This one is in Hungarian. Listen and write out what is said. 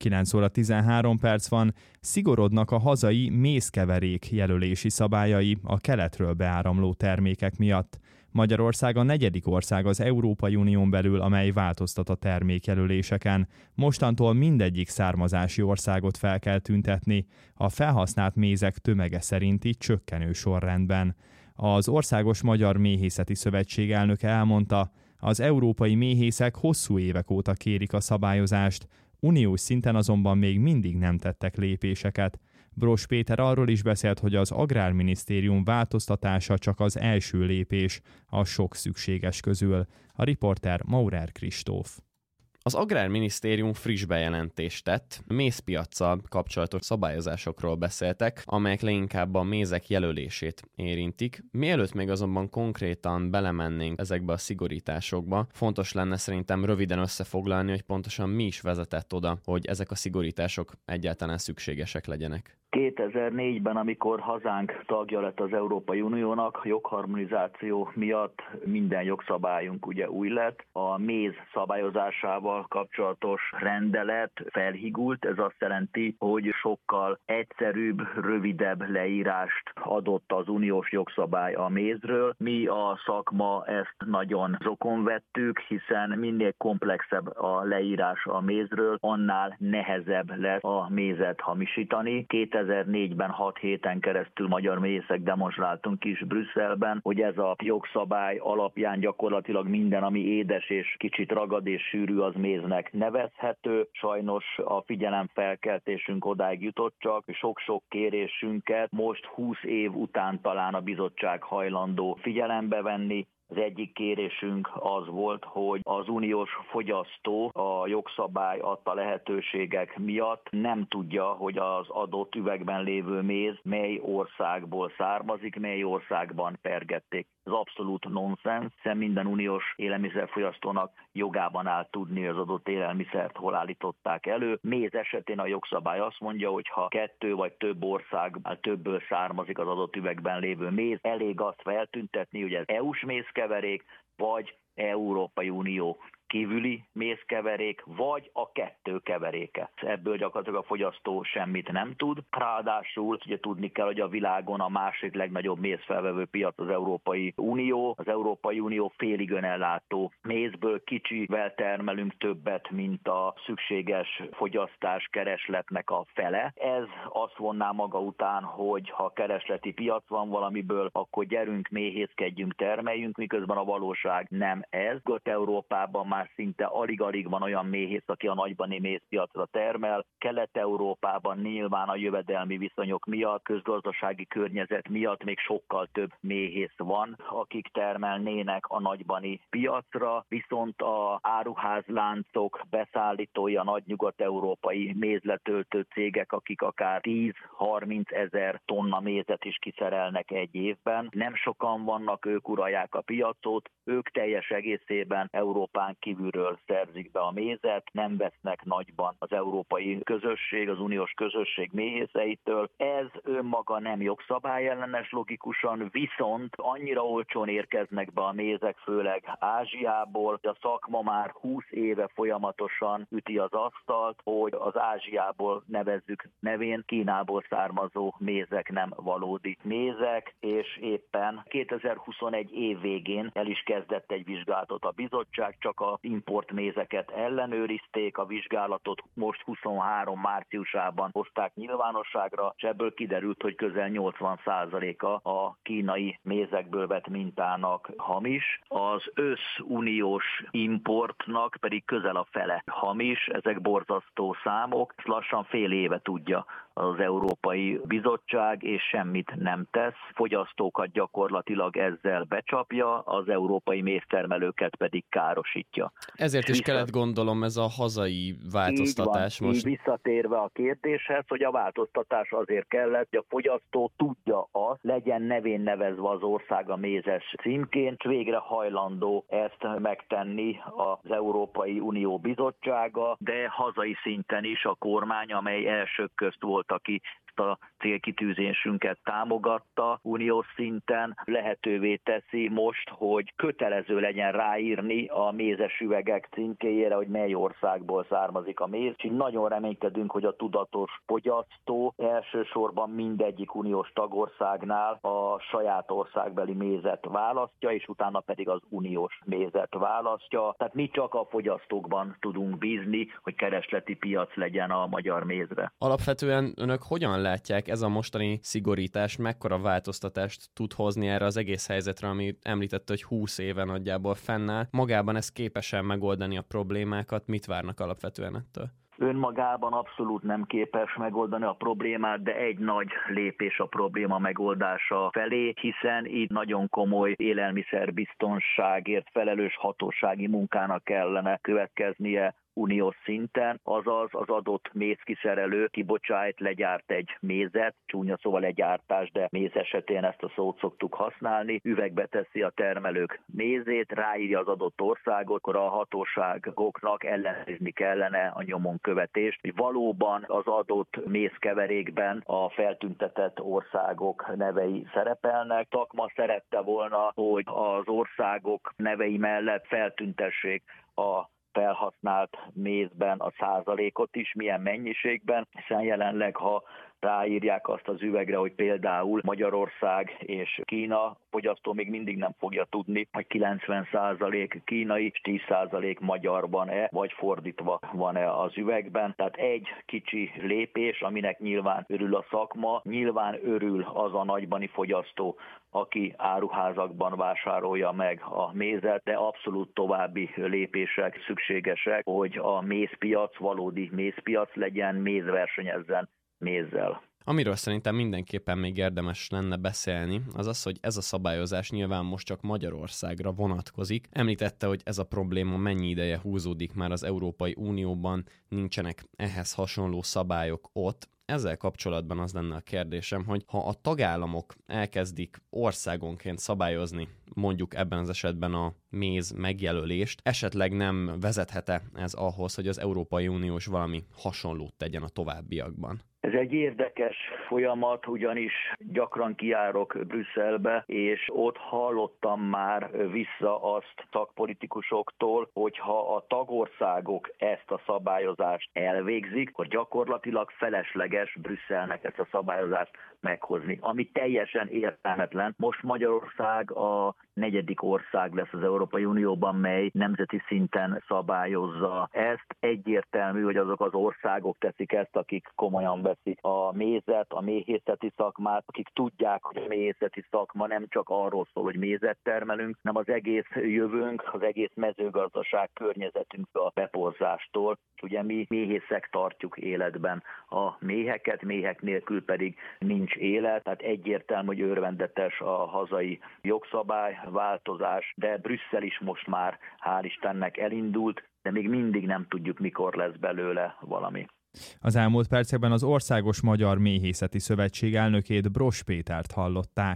9 óra 13 perc van, szigorodnak a hazai mézkeverék jelölési szabályai a keletről beáramló termékek miatt. Magyarország a 4. ország az Európai Unión belül, amely változtat a termékjelöléseken. Mostantól mindegyik származási országot fel kell tüntetni, a felhasznált mézek tömege szerinti csökkenő sorrendben. Az Országos Magyar Méhészeti Szövetség elnöke elmondta, az európai méhészek hosszú évek óta kérik a szabályozást, uniós szinten azonban még mindig nem tettek lépéseket. Bross Péter arról is beszélt, hogy az Agrárminisztérium változtatása csak az első lépés a sok szükséges közül. A riporter Maurer Kristóf. Az Agrárminisztérium friss bejelentést tett, mézpiaccal kapcsolatos szabályozásokról beszéltek, amelyek leginkább a mézek jelölését érintik. Mielőtt még azonban konkrétan belemennénk ezekbe a szigorításokba, fontos lenne szerintem röviden összefoglalni, hogy pontosan mi is vezetett oda, hogy ezek a szigorítások egyáltalán szükségesek legyenek. 2004-ben, amikor hazánk tagja lett az Európai Uniónak, jogharmonizáció miatt minden jogszabályunk ugye új lett. A méz szabályozásával kapcsolatos rendelet felhigult, ez azt jelenti, hogy sokkal egyszerűbb, rövidebb leírást adott az uniós jogszabály a mézről. Mi a szakma ezt nagyon zokon vettük, hiszen minél komplexebb a leírás a mézről, annál nehezebb lesz a mézet hamisítani. 2004-ben 6 héten keresztül magyar méhészek demonstráltunk is Brüsszelben, hogy ez a jogszabály alapján gyakorlatilag minden, ami édes és kicsit ragad és sűrű, az méznek nevezhető. Sajnos a figyelemfelkeltésünk odáig jutott, csak sok-sok kérésünket most 20 év után talán a bizottság hajlandó figyelembe venni. Az egyik kérésünk az volt, hogy az uniós fogyasztó a jogszabály adta lehetőségek miatt nem tudja, hogy az adott üvegben lévő méz mely országból származik, mely országban pergették. Ez abszolút nonsens, hiszen minden uniós élelmiszerfogyasztónak jogában áll tudni, az adott élelmiszert hol állították elő. Méz esetén a jogszabály azt mondja, hogy ha 2 vagy több országban többből származik az adott üvegben lévő méz, elég azt feltüntetni, hogy ez EU-s mézkeverék, vagy Európai Unió kívüli mézkeverék, vagy a 2 keveréke. Ebből gyakorlatilag a fogyasztó semmit nem tud. Ráadásul ugye tudni kell, hogy a világon a második legnagyobb mézfelvevő piac az Európai Unió. Az Európai Unió félig önellátó mézből kicsivel termelünk többet, mint a szükséges fogyasztás keresletnek a fele. Ez azt vonná maga után, hogy ha keresleti piac van valamiből, akkor gyerünk, méhészkedjünk, termeljünk, miközben a valóság nem ez. Európában már szinte alig-alig van olyan méhész, aki a nagybani mézpiacra termel. Kelet-Európában nyilván a jövedelmi viszonyok miatt, közgazdasági környezet miatt még sokkal több méhész van, akik termelnének a nagybani piacra, viszont a áruházláncok beszállítói, a nagy nyugat-európai mézletöltő cégek, akik akár 10-30 ezer tonna mézet is kiszerelnek egy évben. Nem sokan vannak, ők uralják a piacot, ők teljes egészében Európán kívülről szerzik be a mézet, nem vesznek nagyban az európai közösség, az uniós közösség méhészeitől. Ez önmaga nem jogszabályellenes logikusan, viszont annyira olcsón érkeznek be a mézek, főleg Ázsiából, hogy a szakma már 20 éve folyamatosan üti az asztalt, hogy az Ázsiából nevezzük nevén Kínából származó mézek nem valódi mézek, és éppen 2021 év végén el is kezdett egy vizsgálatot a bizottság, csak a importmézeket ellenőrizték, a vizsgálatot most 23 márciusában hozták nyilvánosságra, és ebből kiderült, hogy közel 80%-a a kínai mézekből vett mintának hamis, az összuniós importnak pedig közel a fele hamis, ezek borzasztó számok, ezt lassan fél éve tudja az Európai Bizottság, és semmit nem tesz. Fogyasztókat gyakorlatilag ezzel becsapja, az európai méztermelőket pedig károsítja. Ezért is kellett gondolom ez a hazai változtatás így van, most. Így visszatérve a kérdéshez, hogy a változtatás azért kellett, hogy a fogyasztó tudja azt, legyen nevén nevezve az ország a mézes címként, és végre hajlandó ezt megtenni az Európai Unió Bizottsága, de hazai szinten is a kormány, amely elsők közt volt, aki ezt a célkitűzésünket támogatta uniós szinten, lehetővé teszi most, hogy kötelező legyen ráírni a mézes üvegek címkéjére, hogy mely országból származik a méz. És nagyon reménykedünk, hogy a tudatos fogyasztó elsősorban mindegyik uniós tagországnál a saját országbeli mézet választja, és utána pedig az uniós mézet választja. Tehát mi csak a fogyasztókban tudunk bízni, hogy keresleti piac legyen a magyar mézre. Alapvetően önök hogyan látják, ez a mostani szigorítás mekkora változtatást tud hozni erre az egész helyzetre, ami említette, hogy 20 éve nagyjából fennáll? Magában ez képes-e megoldani a problémákat? Mit várnak alapvetően ettől? Önmagában abszolút nem képes megoldani a problémát, de egy nagy lépés a probléma megoldása felé, hiszen itt nagyon komoly élelmiszerbiztonságért felelős hatósági munkának kellene következnie uniós szinten, azaz az adott mézkiszerelő kibocsájt, legyárt egy mézet, csúnya szóval legyártás, de méz esetén ezt a szót szoktuk használni, üvegbe teszi a termelők mézét, ráírja az adott országot, akkor a hatóságoknak ellenőrizni kellene a nyomon követést, hogy valóban az adott mézkeverékben a feltüntetett országok nevei szerepelnek. Szakma szerette volna, hogy az országok nevei mellett feltüntessék a felhasznált mézben a százalékot is, milyen mennyiségben, hiszen jelenleg, ha ráírják azt az üvegre, hogy például Magyarország és Kína, fogyasztó még mindig nem fogja tudni, hogy 90% kínai és 10% magyar van-e, vagy fordítva van-e az üvegben. Tehát egy kicsi lépés, aminek nyilván örül a szakma, nyilván örül az a nagybani fogyasztó, aki áruházakban vásárolja meg a mézet, de abszolút további lépések szükségesek, hogy a mézpiac valódi mézpiac legyen, méz versenyezzen mézzel. Amiről szerintem mindenképpen még érdemes lenne beszélni, az az, hogy ez a szabályozás nyilván most csak Magyarországra vonatkozik. Említette, hogy ez a probléma mennyi ideje húzódik már az Európai Unióban, nincsenek ehhez hasonló szabályok ott. Ezzel kapcsolatban az lenne a kérdésem, hogy ha a tagállamok elkezdik országonként szabályozni, mondjuk ebben az esetben a méz megjelölést, esetleg nem vezethet-e ez ahhoz, hogy az Európai Uniós valami hasonlót tegyen a továbbiakban? Ez egy érdekes folyamat, ugyanis gyakran kijárok Brüsszelbe, és ott hallottam már vissza azt szakpolitikusoktól, hogy ha a tagországok ezt a szabályozást elvégzik, akkor gyakorlatilag felesleges Brüsszelnek ezt a szabályozást meghozni, ami teljesen értelmetlen. Most Magyarország a 4. ország lesz az Európai Unióban, mely nemzeti szinten szabályozza ezt. Egyértelmű, hogy azok az országok teszik ezt, akik komolyan veszik a mézet, a méhészeti szakmát, akik tudják, hogy a méhészeti szakma nem csak arról szól, hogy mézet termelünk, hanem az egész jövőnk, az egész mezőgazdaság környezetünk a beporzástól. Ugye mi méhészek tartjuk életben a méheket, méhek nélkül pedig nincs élet, tehát egyértelmű, hogy örvendetes a hazai jogszabályváltozás, de Brüsszel is most már hál' Istennek elindult, de még mindig nem tudjuk, mikor lesz belőle valami. Az elmúlt percekben az Országos Magyar Méhészeti Szövetség elnökét, Bross Pétert hallották.